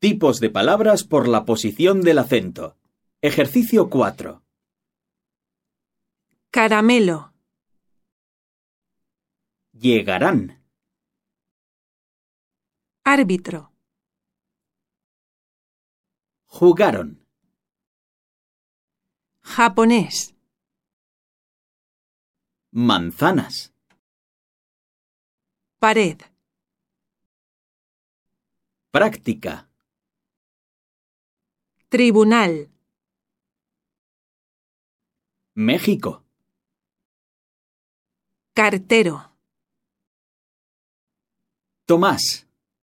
Tipos de palabras por la posición del acento. Ejercicio 4. Caramelo, Llegarán. árbitro, Jugaron. japonés, Manzanas. pared, Práctica. tribunal, México. cartero. Tomás.